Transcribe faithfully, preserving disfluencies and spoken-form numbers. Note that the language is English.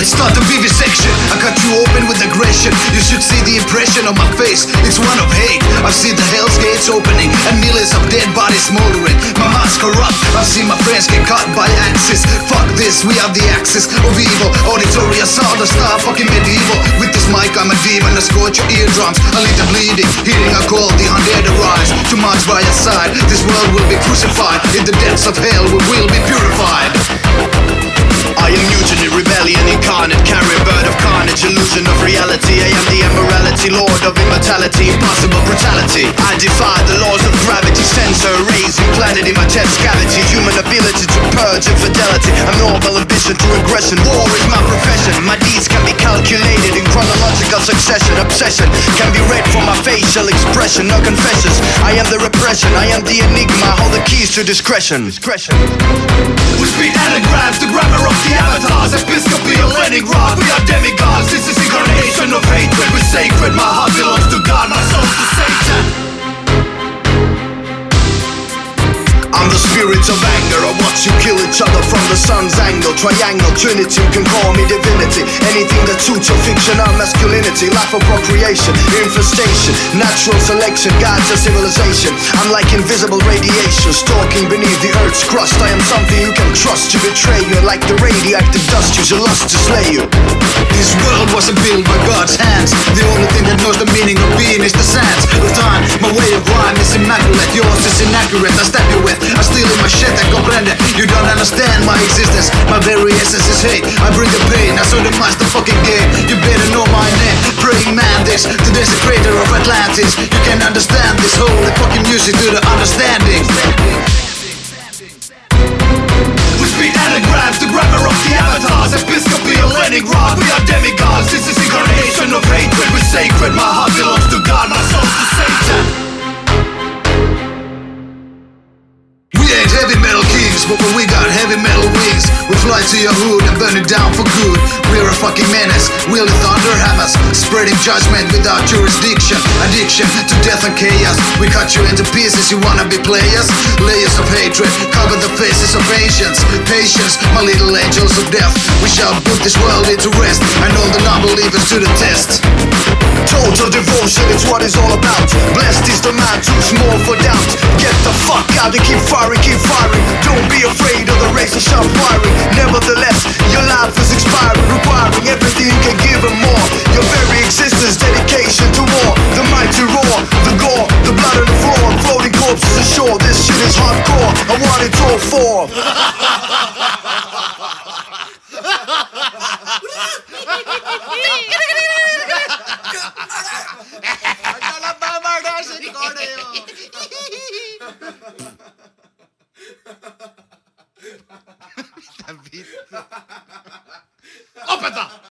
let's start the vivisection. I cut you open with aggression. You should see the impression on my face, it's one of hate. I've seen the hell's gates opening and millions of dead bodies smoldering. My mind's corrupt, I've seen my friends get cut by axes. Fuck this, we are the axis of evil. Auditory assault, a star fucking medieval. With this mic I'm a demon, I scorch your eardrums. I lead the bleeding, hearing a call, the undead arise. To march by your side, this world will be crucified. In the depths of hell we will be purified. I am mutiny, rebellion incarnate, carrier bird of carnage, illusion of reality. I am the immorality, lord of immortality, impossible brutality. I defy the laws of gravity, sensor raising planet in my chest cavity. Human ability to purge infidelity, a normal ambition to regression. War is my profession, my deeds can be calculated in chronological succession. Obsession can be read from my facial expression, no confessions. I am the repression, I am the enigma, hold the keys to discretion. Discretion. We speak anagrams, the grammar of the avatars, Episcopal Leningrad, we are demigods. This is incarnation of hatred, we're sacred. My heart belongs to God, my soul to Satan. I'm the spirit of anger, I watch you kill each other from the sun's angle. Triangle, trinity, you can call me divinity. Anything that suits your fictional masculinity. Life of procreation, infestation, natural selection, guides your civilization. I'm like invisible radiation, stalking beneath the earth's crust. I am something you can trust, you betray you. Like the radioactive dust, use your lust to slay you. This world wasn't built by God's hands. The only thing that knows the meaning of being is the sands of time. My way of rhyme is immaculate, yours is inaccurate. I stab you with, I steal in my shit and comprehend it. You don't understand my existence, my very essence is hate. I bring the pain, I saw the master fucking game. You better know my name, praying mantis, the desecrator of Atlantis. You can understand this whole fucking music to the understanding. We speak anagrams, the grammar of the avatars, Episcopal Leningrad, we are demigods. This is incarnation of hatred, we're sacred. My heart belongs to God, my soul to Satan. We ain't heavy metal kings, but when we got heavy metal wings, we fly to your hood and burn it down for good. We're a fucking menace, wielding thunder hammers, spreading judgment without jurisdiction. Addiction to death and chaos, we cut you into pieces, you wanna be players? Layers of hatred, cover the faces of ancients. Patience, my little angels of death, we shall put this world into rest, and all the non-believers to the test. Total devotion, it's what it's all about. Blessed is the man too small for doubt. Get the fuck out and keep firing, keep firing. Don't be afraid of the razor sharp wiring. Nevertheless, your life is expiring, requiring everything you can give and more. Your very existence, dedication to war. The mighty roar, the gore, the blood on the floor, floating corpses ashore. This shit is hardcore, I want it all for. Lopeta!